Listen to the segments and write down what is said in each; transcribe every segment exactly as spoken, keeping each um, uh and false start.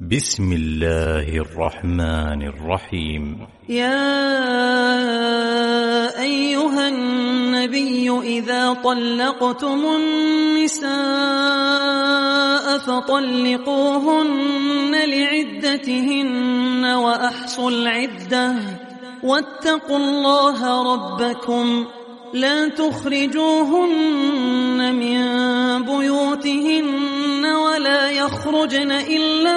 بسم الله الرحمن الرحيم. يا أيها النبي إذا طلقتم النساء فطلقوهن لعدتهن وأحصوا العدة واتقوا الله ربكم لا تخرجوهن من بيوتهن ولا يخرجن إلا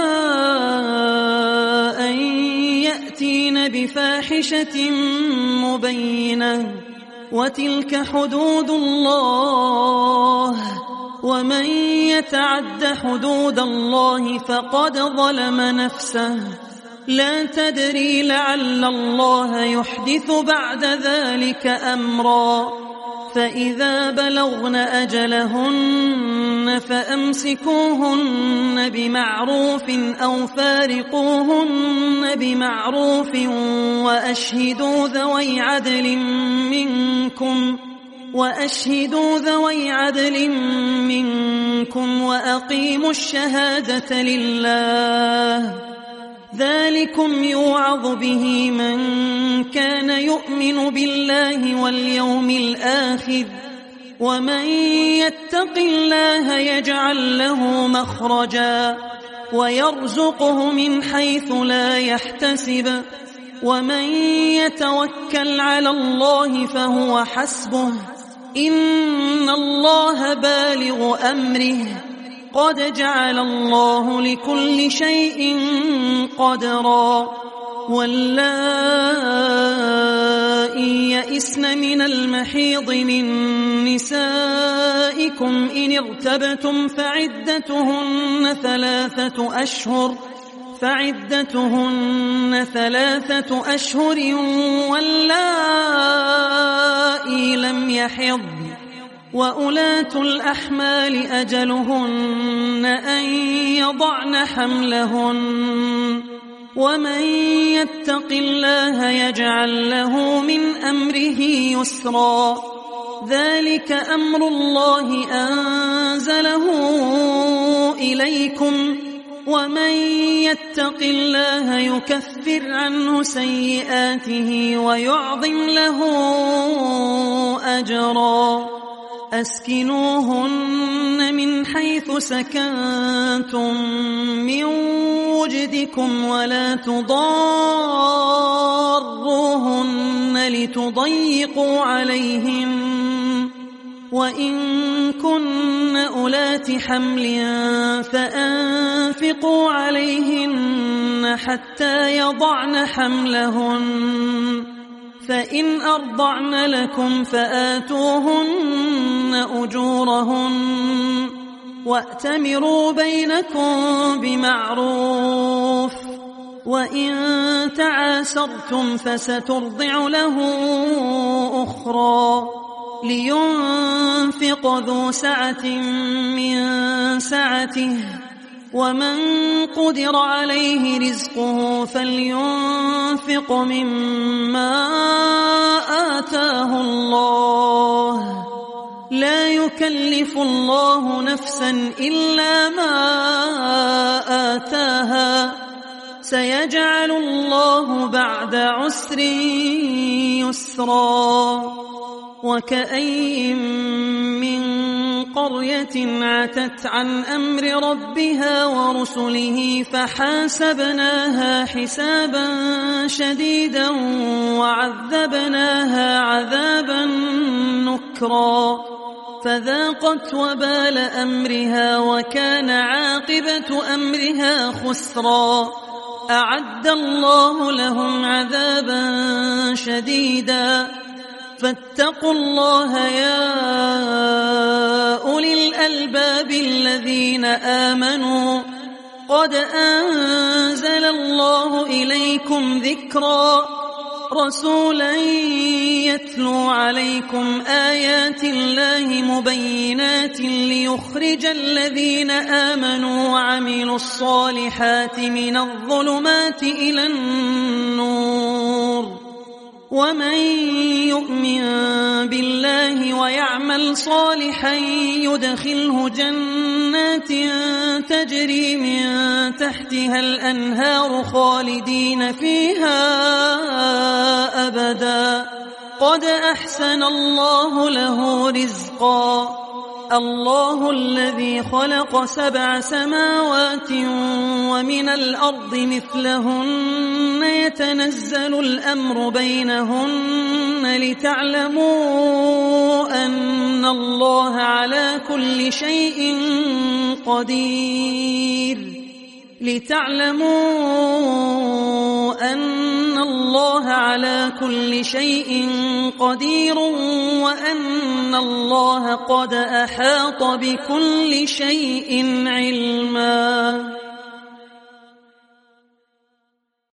أن يأتين بفاحشة مبينة وتلك حدود الله ومن يتعد حدود الله فقد ظلم نفسه لا تدري لعل الله يحدث بعد ذلك أمرا فإذا بلغن أجلهن فأمسكوهن بمعروف أو فارقوهن بمعروف وأشهدوا ذوي عدل منكم وأشهدوا ذوي عدل منكم وأقيموا الشهادة لله ذلكم يوعظ به من كان يؤمن بالله واليوم الآخر ومن يتق الله يجعل له مخرجا ويرزقه من حيث لا يحتسب ومن يتوكل على الله فهو حسبه إن الله بالغ أمره قد جعل الله لكل شيء قدرا واللائي يئسن من المحيض من نسائكم إن ارتبتم فعدتهن ثلاثة أشهر فعدتهن ثلاثة أشهر واللائي لم يحضن وأولاة الأحمال أجلهن أن يضعن حملهن ومن يتق الله يجعل له من أمره يسرا ذلك أمر الله أنزله إليكم ومن يتق الله يكفر عنه سيئاته ويعظم له أجرا أسكنوهن من حيث سكنتم من وجدكم ولا تضاروهن لتضيقوا عليهن وإن كن أولات حمل فأنفقوا عليهن حتى يضعن حملهن فإن أرضعن لكم فآتوهن أجورهن وأتمروا بينكم بمعروف وإن تعاسرتم فسترضع له أخرى لينفق ذو سعة من سعته ومن قدر عليه رزقه فلينفق مما آتاه الله لا يكلف الله نفسا إلا ما آتاها سيجعل الله بعد عسر يسرا وكأي من قرية عتت عن أمر ربها ورسله فحاسبناها حسابا شديدا وعذبناها عذابا نكرا فذاقت وبال أمرها وكان عاقبة أمرها خسرا أعد الله لهم عذابا شديدا فاتقوا الله يا أولي الألباب الذين آمنوا قد أنزل الله إليكم ذكرا رسولا يتلو عليكم آيات الله مبينات ليخرج الذين آمنوا وعملوا الصالحات من الظلمات إلى النور ومن يؤمن بالله ويعمل صالحا يدخله جنات تجري من تحتها الأنهار خالدين فيها أبدا قد أحسن الله له رزقا الله الذي خلق سبع سماوات ومن الأرض مثلهن يتنزل الأمر بينهن لتعلموا أن الله على كل شيء قدير لتعلموا أن الله على كل شيء قدير وأن الله قد أحاط بكل شيء علما.